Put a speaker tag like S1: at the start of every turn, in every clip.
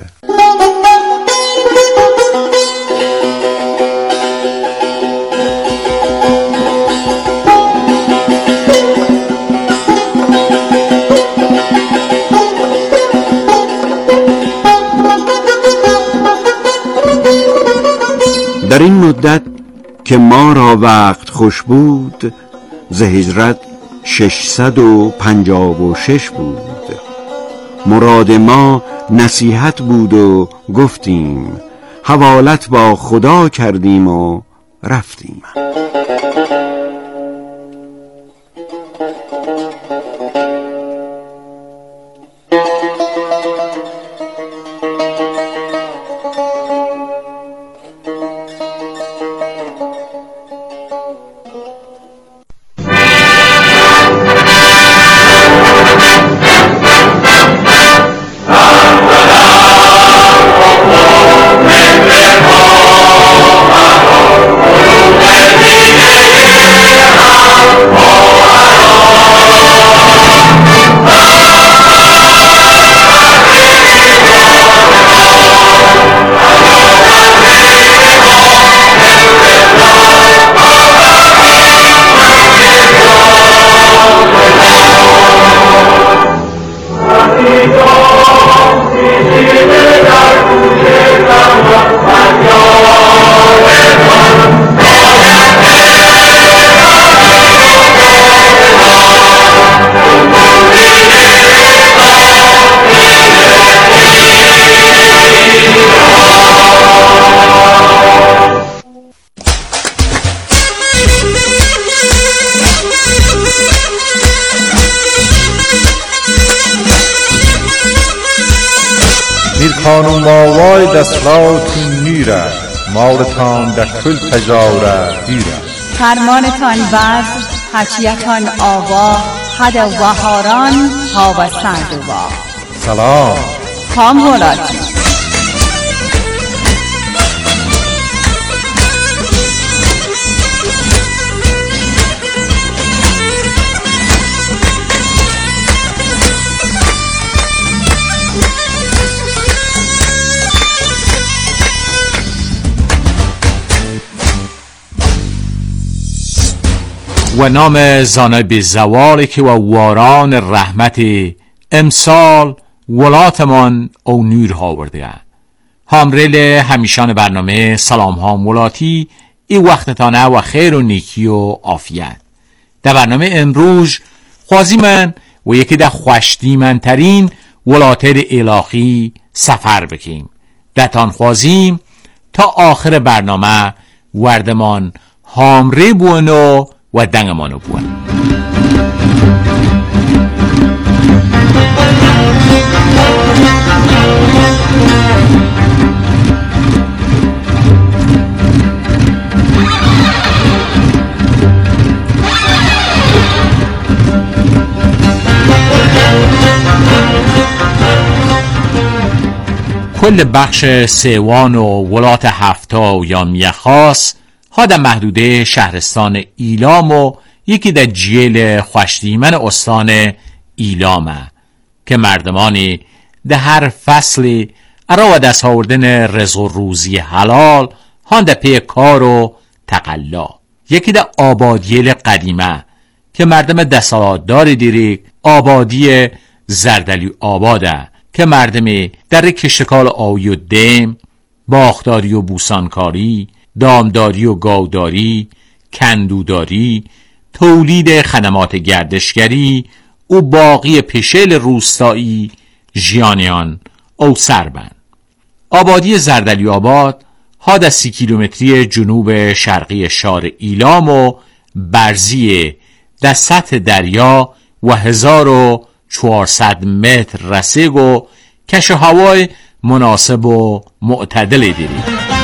S1: در این مدت که ما را وقت خوش بود، ز هجرت 656 بود. مراد ما نصیحت بود و گفتیم، حوالت با خدا کردیم و رفتیم.
S2: خانم آوای دستلاتون میره، مالتان در کل تجاره دیره.
S3: فرمانتان وز، حکیتان آوا، حد وهاران ها و سردوا.
S2: سلام
S3: خام ولاتی.
S4: و نام زانه به زوالی که و واران رحمت امسال ولاتمان او نور ها ورده. همریل همیشان برنامه سلام ها مولاتی ای وقتتانه و خیر و نیکی و عافیت. در برنامه امروز خوازی من و یکی در خوشتی من ترین ولاتر الهی سفر بکیم. دتان خوازیم تا آخر برنامه وردمان همری بونو و دنگمانو بون. کل بخش سیوان و ولات هفتا و یا میخاس ها در محدوده شهرستان ایلام و یکی در جیل خوشتیمن استان ایلامه که مردمانی در هر فصل ارا و دست آوردن رزق و روزی حلال هان در پی کار و تقلا. یکی در آبادیل قدیمه که مردم دستالاتدار دیری آبادی زردلی آباده که مردمی در کشتکار آوی و دم، باغداری و بوسانکاری، دامداری و گاوداری، کندوداری، تولید خدمات گردشگری و باقی پشل روستایی ژیانیان او سربند. آبادی زردلی آباد ها 30 کیلومتری جنوب شرقی شهر ایلام و برزی در سطح دریا و 1400 متر رسیگ و کش هوای مناسب و معتدل دیری.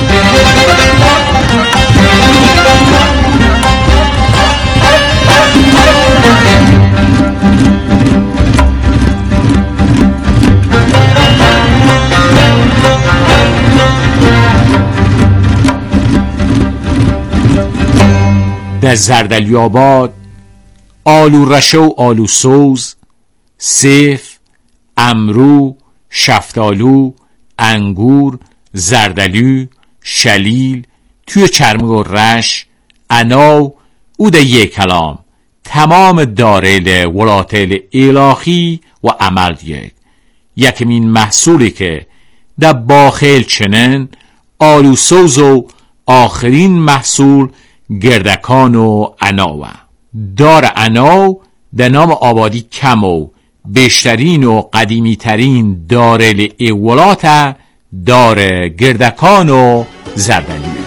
S4: در زردلی آباد آلو رشه و آلو سوز، سیف، امرو، شفتالو، انگور، زردالو، شلیل، توی چرمی و رش، اناو او ده یک کلام تمام داریل ولاتیل الهی و عمل دیگ. یکمین محصولی که در باخیل چنن آلوسوز و آخرین محصول گردکان و اناو. دار اناو در نام آبادی کم و بیشترین و قدیمی ترین داریل ولات دار گردکان و زردالو.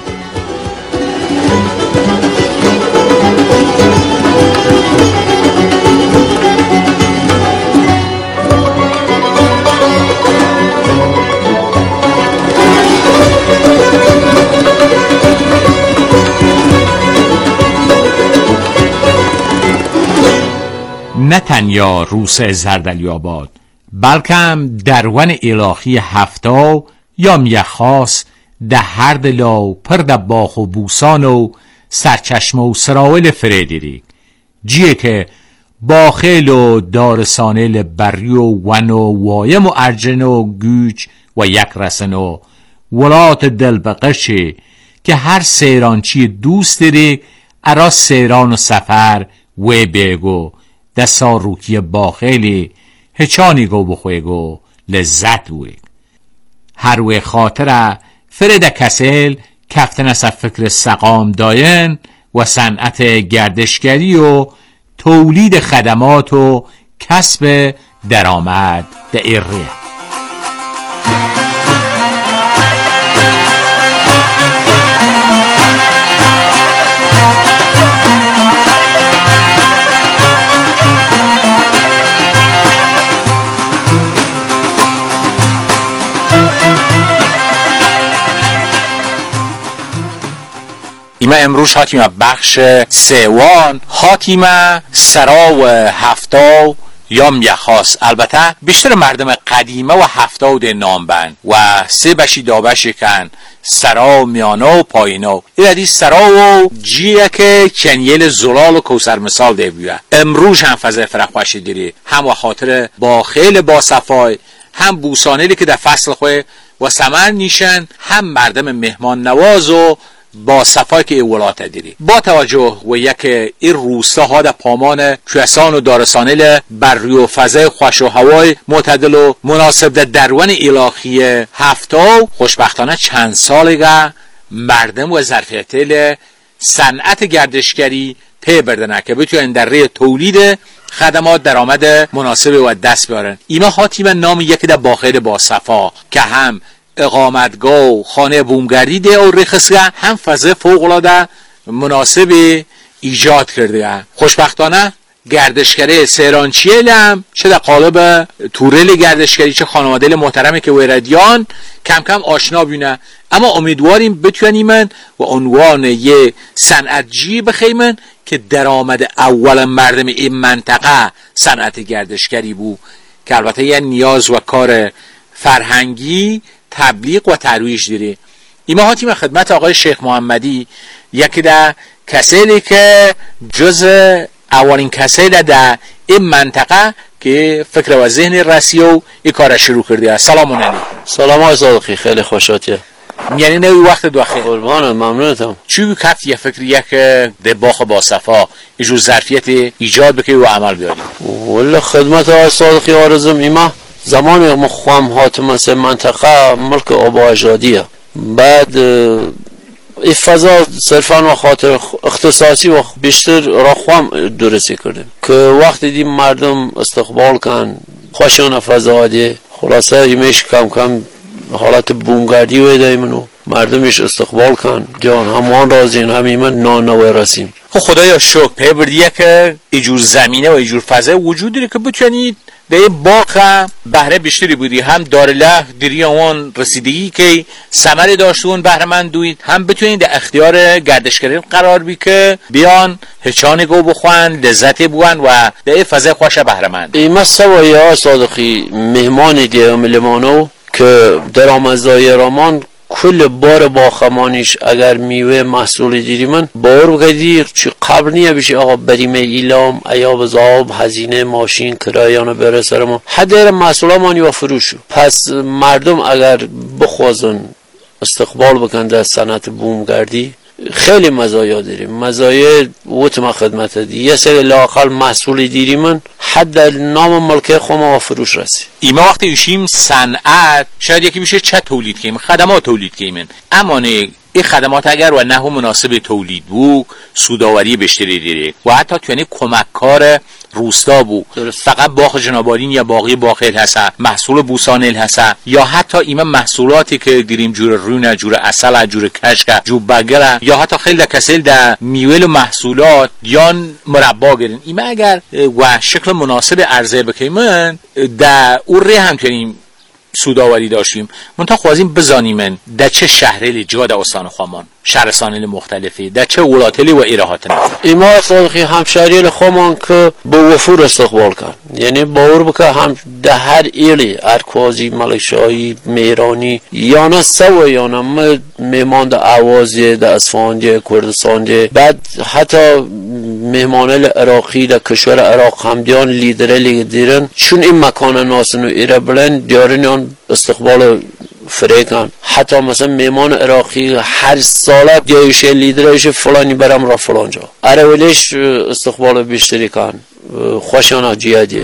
S4: نه تنیا روس زردالو آباد بلکه هم درون الهی هفتا یا میخاص ده هر دلاو پر ده باخ و بوسان و سرچشمه و سراول فریدریک جیه که باخیل و دارسانیل بری و ون و وایم و ارجن و گوچ و یک رسن و ولات دل بقشه که هر سیرانچی دوست داره ارا سیران و سفر و بگو دستا روکی باخیلی هچانی گو بخوی گو لذت وی هر وی خاطره فرد کسل کفتن از فکر سقام داین و صنعت گردشگری و تولید خدمات و کسب درآمد در ایره. ایما امروز حاتیمه بخش سیوان حاتیمه سرا و هفتا یا میخواست. البته بیشتر مردم قدیمه و هفتا ده نام بند و سه بشی دابشی کن سرا و میانا و پایینا. ایردی سرا و جیه که کنیل زلال و کوسر مثال ده بیوه. امروز هم فضای فرخوشی دیری هم و خاطر با خیل با صفای هم بوسانیلی که در فصل خواه و سمر نیشن هم مردم مهمان نواز و با صفایی که اولات دیری. با توجه و یک این روستا ها در پامان کوهستان و دارستانیل بری و فضای خوش و هوای معتدل و مناسب در درون الهی هفتا خوشبختانه چند سالگه مردم و ظرفیتیل صنعت گردشگری پی بردنه که بتونن در ری تولید خدمات درآمد مناسب و دست بیارن. ایما حاتیمه نام یکی در باخیل با صفا که هم اقامتگاه و خانه بومگردی ده و رخصگاه هم فضای فوق‌العاده مناسب ایجاد کرده. خوشبختانه گردشگری سیرانچیل هم چه در قالب تورل گردشگری چه خانواده محترمی که ویردیان کم کم آشنا بینه. اما امیدواریم بتونیم و عنوان یه صنعتجی بخیمن که درآمد اول مردم این منطقه صنعت گردشگری بود که البته یه نیاز و کار فرهنگی تبلیغ و ترویج دیره. ایما حاتیمه خدمت آقای شیخ محمدی یکی در کسیلی که جز اولین کسیل در این منطقه که فکر و ذهن رسی و این کار شروع کرده. سلام علیکم.
S5: سلام آقای صادقی، خیلی خوشاتیه.
S4: یعنی نوی وقت دو خیلی
S5: قربانم، ممنونتم.
S4: چی کفت یه فکر یک ده باخ با صفا ایجور ظرفیت ایجاد بکنی و عمل بیاری؟
S5: والا خدمت آقای صادقی آرزم ایما زمانی مخوام حاتم سه منطقه ملک آبا اجادیه. بعد این فضا صرفا و خاطر اختصاصی و بیشتر را خوام درستی کردیم که وقتی دیم مردم استقبال کن خوشان فضا ده خلاصه ایمیش کم کم حالت بومگردی و دایمونو مردمش استقبال کن جان همان رازین همیمن نانوی رسیم.
S4: خدایا شکر پی بردیه که ایجور زمینه و ایجور فضای وجود داره که بتونید به باقا بهره بیشتری بودی هم دارله دیری اون رسیدگی که ثمر داشتون بهره من دوید هم بتونید در اختیار گردشگری قرار بی که بیان هچانی گو بخوان لذتی بوان و در فضای خوش بهره من.
S5: ایما سوایی ها صادقی مهمانی دیگه لیمانو که در آمزدای رامان کل بار باخمانیش اگر میوه محصول دیری من بار بگدیر چی قبل نیه بشه آقا بریم ایلام ایاب زاب هزینه ماشین کرایانو بره سرمو حدر محصول مانی و فروشو. پس مردم اگر بخوازن استقبال بکن در صنعت بومگردی خیلی مزایا داریم. مزایای وقت خدمت دی یه سری لااقل محصول دیری من حد نام ملکه خما و فروش رسی.
S4: ایما وقتی ایشیم صنعت شاید یکی میشه چه تولید کنیم، خدمات تولید کنیم، اما نه این خدمات اگر و نحو مناسب تولید بود سوداوری بیشتری دیره و حتی توی کمککار روستا بود. فقط باغ جنابالین یا باقی باقیل هسته، محصول بوسانل هسته، یا حتی ایمه محصولاتی که دیریم جور رونه، جور اصل، جور کشک، جور بگره، یا حتی خیلی کسل در میوه و محصولات یا مربا گرین. ایمه اگر و شکل مناسب عرضه بکنیم در اون ره هم کنیم سوداوری داشتیم. منتها خوازیم بزانیم در چه شهرلی جا در استان خوامان شهرستانی مختلفی در چه ولاتلی و ایراهات
S5: ایما صادقی همشهری خوامان که با وفور استقبال کرد، یعنی باور بکه هم در هر ایلی ارکوازی، ملکشاهی، میرانی یا نه سوی یا نه میمان در عوازی، در اصفهان، کردستان، بعد حتی مهمانل عراقی در کشور عراق همدیان لیدره دیرن چون این مکان ناسن و ایره بلند دیارن استقبال فریقان. حتی مثلا میمان عراقی هر ساله دیایش لیدرش فلانی برم را فلان جا عربیش استقبال بیشتری کن خوشانا جیادیه.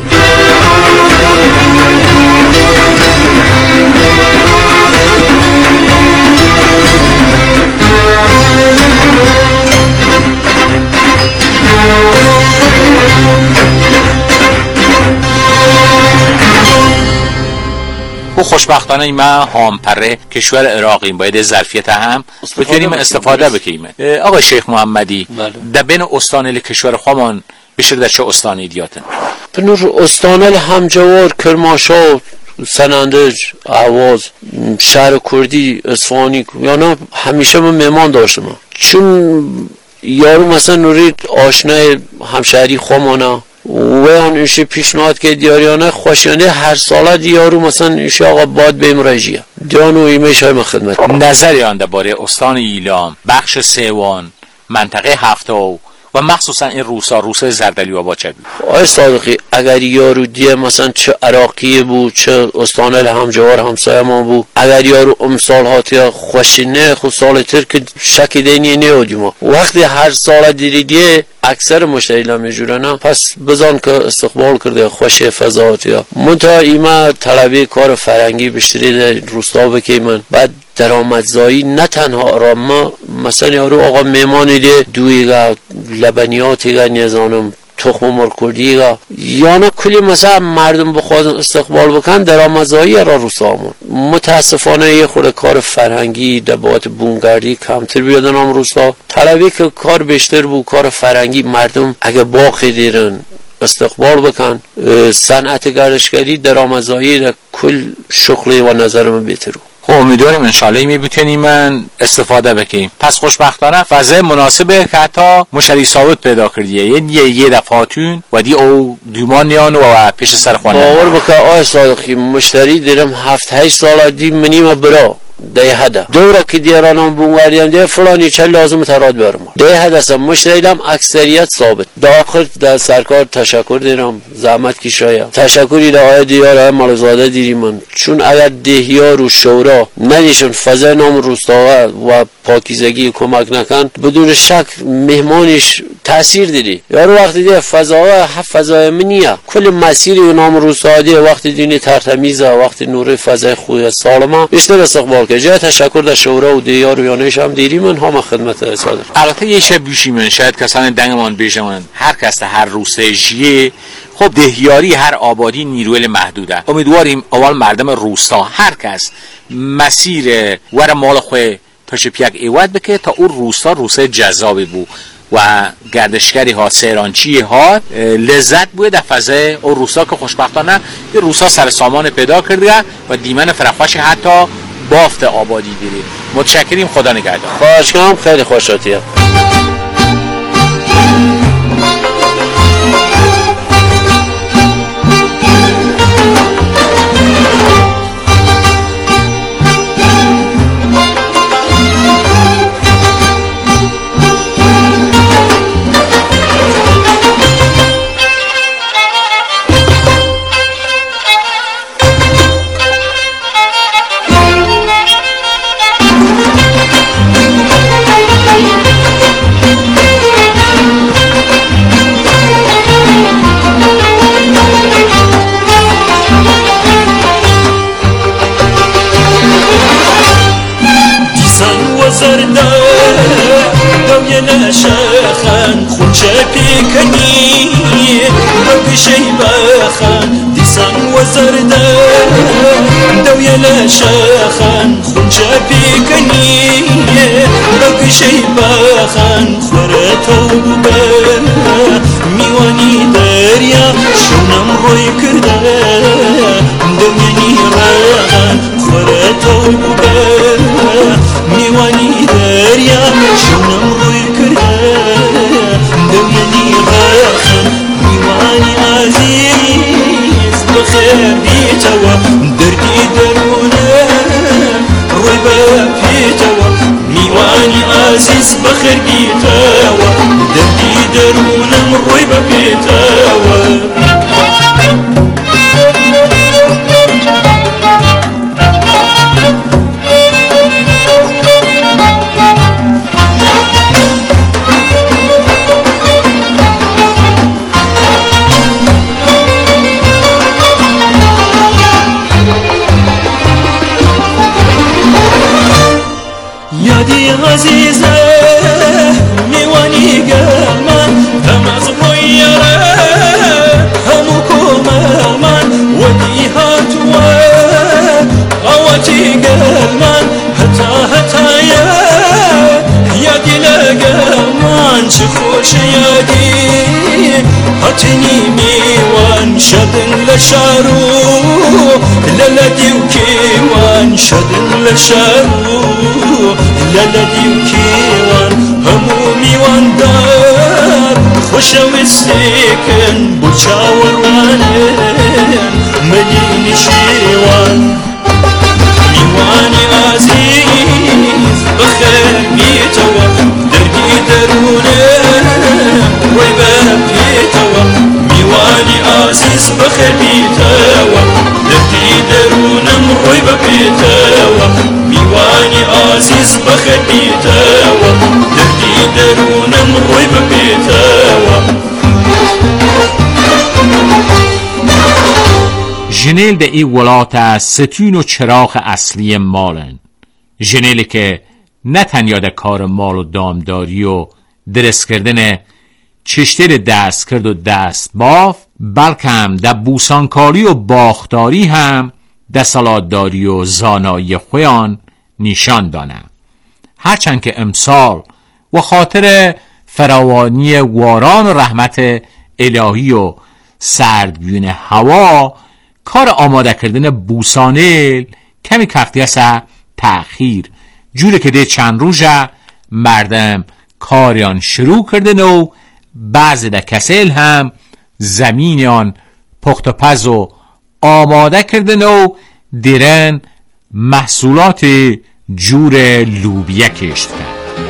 S4: و خوشبختانه ایمه هامپره کشور عراقی باید ظرفیت هم بکنیم استفاده بکنیم. آقای شیخ محمدی در بین استانل کشور خوامان بیشتر در چه استانی دیاتن؟
S5: بنور استانل همجوار، کرمانشاه، سنندج، اهواز، شهر کردی، اصفهانی، یعنی همیشه من مهمان داشتم چون یارو مثلا نورید آشنای همشهری خمانه و اون ایشی پیشنهاد که دیاریانه خوشیانه هر ساله دیارو مثلا ایشی آقا باد بیم رجیه دیانو ایمهش های من خدمت.
S4: نظری آن درباره استان ایلام، بخش سیوان، منطقه هفت‌و و مخصوصا این روسا زردلی و باچه بود؟
S5: آقای صادقی اگر یارو دیه مثلا چه عراقی بود چه استانل همجوار همسایه ما بود، اگر یارو امسال هاتی خوشینه خود سال تر که شکی دینی نیودیم وقتی هر سال دیریدیه اکثر مشتری نمیجورنه پس بزن که استقبال کرده خوش فضاحاتی ها. منتها ایمه طلبی کار فرنگی بشتری روستا بکیمن بعد درآمدزایی نه تنها آرام مثلا یارو آقا میمانی دی دویگا لبنیاتیگا نیزانم تخم مرکردیگا یا نه کلی مثلا مردم بخواد استقبال بکن درآمدزایی را روستامون. متاسفانه یه خود کار فرهنگی در بابت بومگردی کمتر بیادن هم روستا طلبی که کار بیشتر بود کار فرهنگی مردم اگه باقی دیرن استقبال بکن صنعت گردشگری درآمدزایی در کل شغلی و نظر من بهتره.
S4: امیدواریم انشالله میتونیم استفاده بکنیم. پس خوشبختانه فضای مناسبه که حتی مشتری ثابت پیدا کردیه یعنی یه دفعاتون و دی او دیمانیان و پیش سر خانه
S5: باور بکن آقای صادقی مشتری دیرم 7-8 سال دی منیم برا ده هده دوره که دیرانم بونگاریان ده فلانی چه لازم تراد برم ده هده سم مشتریدم اکثریت ثابت. داخل در سرکار تشکر دیرم زحمت کشایه تشکری ده آقای دیاره مالزاده دیریم من چون اگر دهیار و شورا ندیشون فضای نام روستا و پاکیزگی کمک نکن بدون شک مهمانش تاثیر دیدی یارو وقتی دیگه فضای منیه کل مسیری نام روستا دیگه وقتی دینی ترتمیزه وقتی نور فضای خوی سالمه بیشتر استقبال که جای تشکر در شورا و دیار و یانش هم دیری من هم خدمت صادر.
S4: البته یه شب بیشی من شاید کسان دنگمان بیشمون هر کس هر روسته جیه خب دهیاری هر آبادی نیروی محدوده. امیدواریم اول مردم روستا هر کس مسیر ور مال خوی پشپیک ایواد بکه تا اون روستا جذابی بود و گردشگری ها سیرانچی ها لذت بود در فضای اون روستا که خوشبختانه یه روستا سر سامان پیدا کرده و دیمن فرخوش حتی بافت آبادی دیدیم. متشکریم خدا نگهدار.
S5: خواهش کنم خیلی خوشاتیه.
S6: وزرده دوی نشخن خونچه پیکنی دوی شیبخن دیسان وزرده دوی نشخن خونچه پیکنی دوی شیبخن خورتو ببه میوانی دریا شونم روی کرده دوی رغن خورتو ببه میوانی دریا شونم روی کرده دوی رغن میوانی عزیز بخیر بیتوا دردی درونه روی بپیتوا میوانی عزیز بخیر بیتوا دردی درونم روی بپیتوا یادی عزیزه میوانی گرمن هم از رویاره همو کومرمن ودی هاتوه آواتی گرمن هتا یادی لگرمن چه خوش یادی هاتنی میوان شدن لشارو للدی و کیوان شدن لشارو للدی و کیوان همو میوان دار خوشوستیکن بو چاوروانن مدینی شیوان میوانی عزیز بخیر بیتوا دردی درونه روی بپیتوا میوانی عزیز بخیر بیتوا دردی درونم روی بپیتوا میوانی عزیز بخیر بیتوا دردی درونم روی بپیتوا
S4: ژنیل در این ولات ستون و چراغ اصلی مالن. ژنیلی که نه تنها در کار مال و دامداری و درست کردن چشتر دست کرد و دست باف، بلکه هم در بوسانکاری و باختاری هم در سلادداری و زانایی خویان نشان دانه. هرچند که امسال و خاطر فراوانی واران و رحمت الهی و سردگون هوا کار آماده کردن بوسانیل کمی کفتی است تأخیر، جوره که ده چند روزه مردم کاریان شروع کردن و بعضی ده کسل هم زمینیان پخت و پز و آماده کردن و دیرن محصولات جور لوبیا کشت کرد.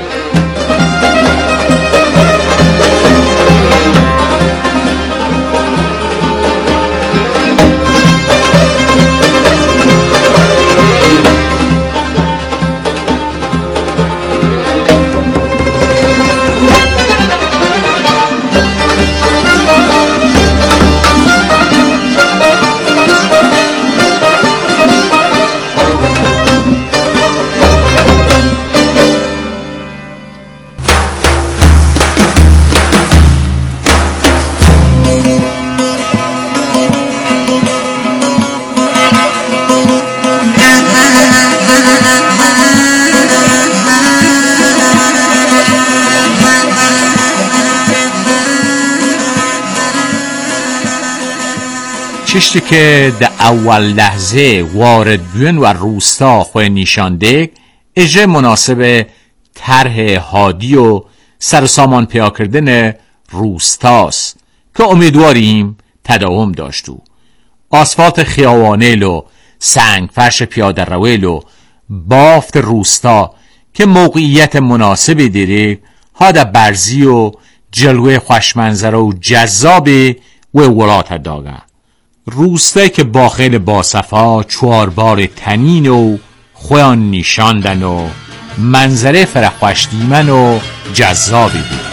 S4: چشتی که در اول لحظه وارد بیون و روستا خواه نشانده اجره مناسب طرح هادی و سرسامان پیا کردن روستاست که امیدواریم تداوم داشتو. آسفالت خیابانیل و سنگ فرش پیاده رویل و بافت روستا که موقعیت مناسب دیره ها در برزی و جلوه خوشمنظره و جذاب و ولات داغه. روسته که با خیل باصفا چواربار تنین و خویان نشاندن و منظره فرخوشتیمن و جذابی بود.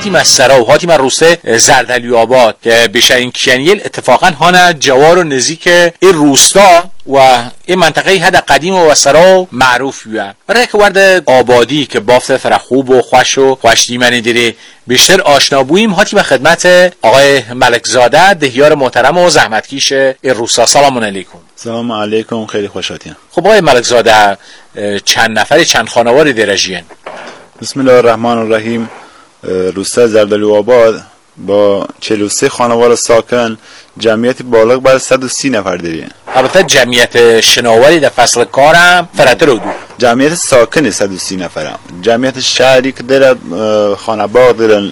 S4: هاتیم از سرا و هاتیم از روسته زردالی آباد که بیشترین کیانیل اتفاقا هانه جوار و نزدیک این روستا و این منطقه حد قدیم و سرا معروف بیه برای که ورد آبادی که بافت فرا خوب و خوش و خوشتیمنی دیره بیشتر آشنا بوییم. هاتی به خدمت آقای ملکزاده دهیار محترم و زحمتکیش این روستا. سلام علیکم.
S7: سلام علیکم، خیلی خوشحالیم.
S4: خب آقای ملکزاده چند نفری چند خانواری درجین؟
S7: بسم الله الرحمن الرحیم. روستا زردالی آباد با 43 خانوار ساکن جمعیت بالغ بر 130 نفر داریم.
S4: البته جمعیت شناوری در فصل کارم فراتر دو.
S7: جمعیت ساکن 130 نفرم. جمعیت شهری که داره خانه باغ دارن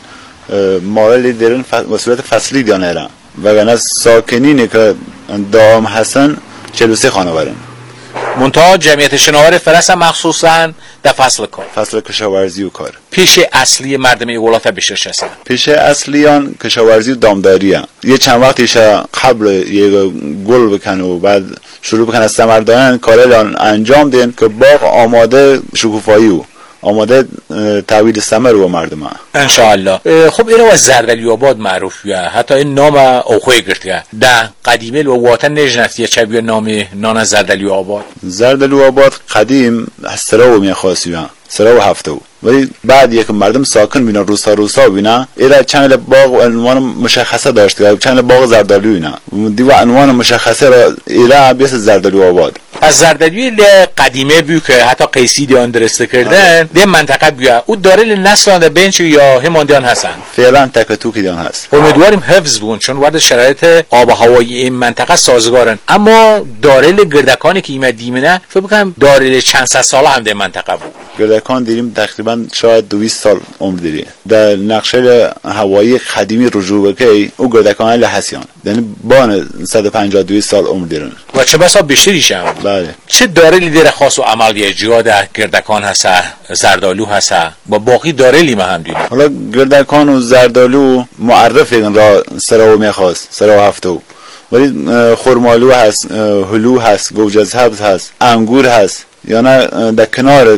S7: مال دارن به صورت فصلی دانه وگرنه ساکنینی که دائم هستن 43 خانوارن.
S4: منتها جمعیت شناور فرس هم مخصوصا در فصل کار،
S7: فصل کشاورزی و کار.
S4: پیش اصلی مردم ایالات بیشتر هستن.
S7: پیش اصلیان کشاورزی و دامداری هستن. یه چند وقتیش قبل یه گل بکن و بعد شروع بکن از ثمر دادن کارل انجام دین که باغ آماده شکوفایی و آماده تحویل ثمر و مردم ها
S4: ان شاء الله. خب اینو از زردالی آباد معروف بیه، حتی این نام اوخوی گرفته ده قدیمه و وطن نجنفتی چبیه نام نان زردالی آباد.
S7: زردالی آباد قدیم سرا و میخواسی سرا و هفته ولی بعد یک مردم ساکن بینن روستا بینن ایرا چند باغ و عنوان مشخصه داشته، چند باغ زردالی اینا دیو عنوان مشخصه را ایرا بیس زردالی آباد.
S4: از زردالی قدیمه بیو که حتی قیسی دیان درسته کردن ده منطقه بیا او داره نسل بینچ یا هماندیان هستن
S7: فعلا تک توک دیان هست.
S4: امیدواریم حفظ بون چون وارد شرایط آب و هوایی این منطقه سازگارن. اما دارل گردکانی که ایمه دیمنه فکر می‌کنم دارل چند صد ساله هم در منطقه بود.
S7: گردکان دیریم تقریبا شاید 200 سال عمر داره. در نقشه هوایی قدیمی رجوع بکی او گردکان لحسیان یعنی بان 152 سال عمر دارن
S4: و چه بسا بیشتریش هم.
S7: بله.
S4: چه دارلی داره خاص و عملی جا در گردکان هست، زردالو هست با باقی دارلی ما هم دیدیم.
S7: حالا گردکان و زردالو معرف این را سرا و میخواست سرا و هفتو ولی خرمالو هست، هلو هست، گوجه‌سبز هست، انگور هست یا نه در کنار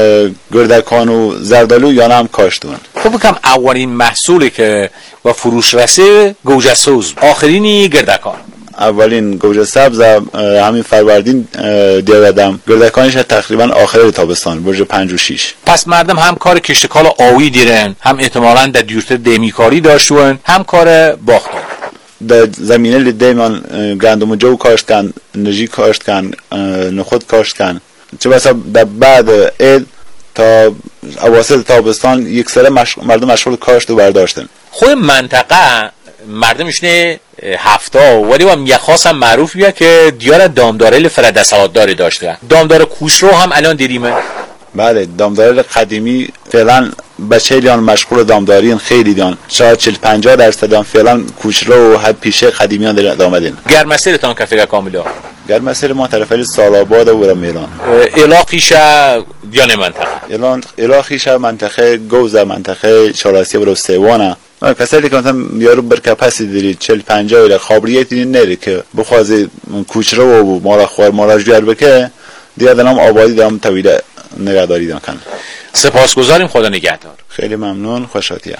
S7: گردکان و زردالو یا نه هم کاشتون.
S4: خب بکنم اولین محصولی که با فروش رسه گوجه سوز، آخرینی گردکان.
S7: اولین گوجه سبز همین فروردین دیادم، گردکانش تقریبا آخر تابستان برج 5 و 6.
S4: پس مردم هم کار کشتکال آوی دیرن، هم احتمالاً در دیورتر دیمیکاری داشتون، هم کار باخت.
S7: در زمینه لیدهمان گندم و جو کاشت کن، نجی کاشت کن، نخود کاشت کن. چه بسا در بعد عید تا اواسط تابستان یک سره مردم مشغول کاشت و برداشتن.
S4: خود منطقه مردمشونه هفتا ولی هم یک خاص هم معروف بیه که دیار دامدارل فرد سلادداری داشته. دامدار کوشرو هم الان دیریمه.
S7: بله دامدارل قدیمی فعلا بچه لیان مشغول دامداری خیلی دیان شاید 40-50% فعلا کوشرو و حد پیشه قدیمیان در آمدین.
S4: گرمسیرتان که فکر کاملا
S7: گرمسیر ما طرف سالاباد و میلان
S4: علاقیش دیان منطقه
S7: علاقیش منطقه گوزه منطقه چالاسیه برو سیوانه. کسایی که مثلا یارو برکپاسی داری 40-50 اله خابریتی نره که بخوازی کوچرو و مالا خوار مالا جوار بکه دیگه دنم آبادی دارم طویل نگهداری دارم کن.
S4: سپاسگزاریم، خدا نگهدار.
S7: خیلی ممنون، خوشحالیم.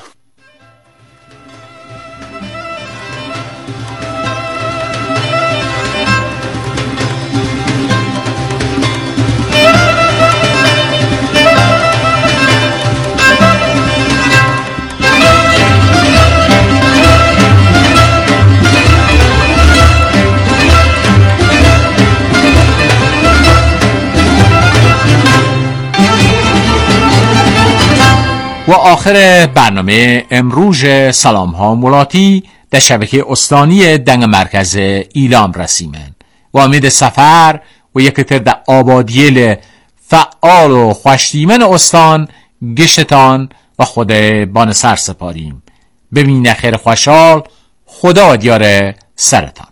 S4: و آخر برنامه امروز سلام ها مولاتی در شبکه استانی دنگ مرکز ایلام رسیمن و امید سفر و یکتر در آبادیل فعال و خوشتیمن استان گشتان و خود بان سر سپاریم. ببین خیر خوشحال، خدا دیار سرتان.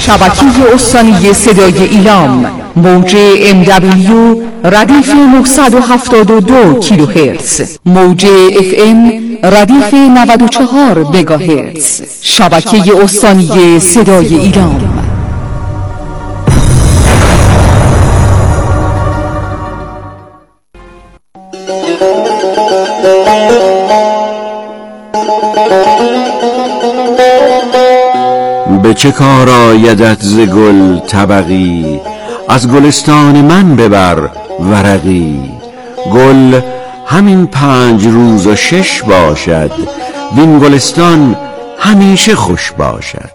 S8: شبکه استانی صدای ایلام، موج MW ردیف 972 کیلوهرتز، موج FM ردیف 94 مگاهرتز. شبکه استانی صدای ایلام.
S1: به چه کار آیدت ز گل طبقی، از گلستان من ببر ورقی. گل همین 5 روز و 6 باشد، وین گلستان همیشه خوش باشد.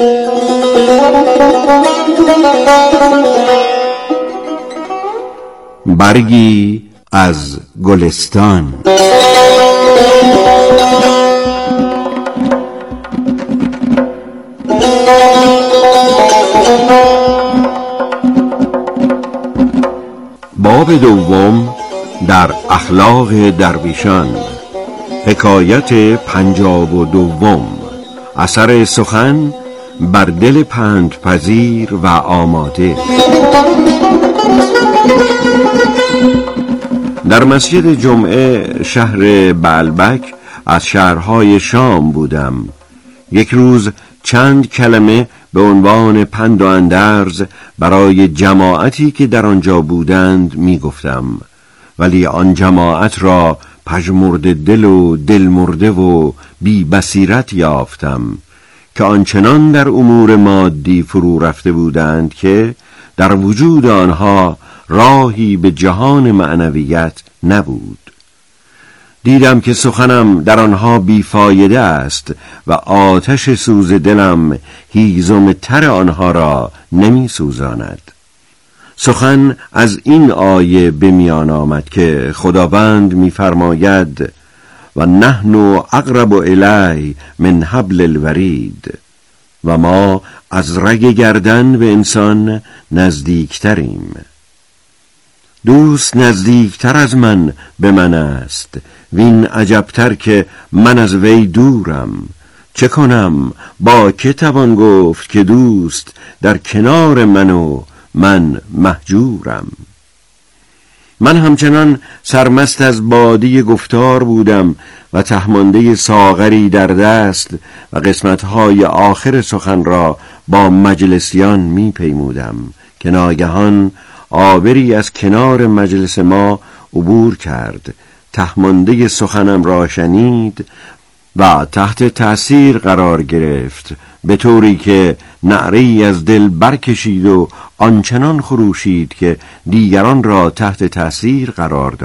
S1: برگی از گلستان. باب دوم در اخلاق درویشان. حکایت 52. اثر سخن بر دل پندپذیر و آماده. در مسجد جمعه شهر بعلبک از شهرهای شام بودم. یک روز چند کلمه به عنوان پند و اندرز برای جماعتی که در آنجا بودند می گفتم، ولی آن جماعت را پژمرده دل و دلمرده و بی بصیرت یافتم که آنچنان در امور مادی فرو رفته بودند که در وجود آنها راهی به جهان معنویت نبود. دیدم که سخنم در آنها بیفایده است و آتش سوز دلم هیزم تر آنها را نمی سوزاند. سخن از این آیه به میان آمد که خداوند می فرماید و نحن اقرب الیه من حبل الورید، و ما از رگ گردن به انسان نزدیکتریم. دوست نزدیکتر از من به من است، وین عجبتر که من از وی دورم. چه کنم؟ با که توان گفت که دوست در کنار من و من مهجورم. من همچنان سرمست از باده گفتار بودم و تهمانده ساغری در دست و قسمتهای آخر سخن را با مجلسیان می پیمودم که ناگهان عابری از کنار مجلس ما عبور کرد، تهمانده سخنم را شنید و تحت تأثیر قرار گرفت، به طوری که نعره‌ای از دل برکشید و آنچنان خروشید که دیگران را تحت تأثیر قرار داد.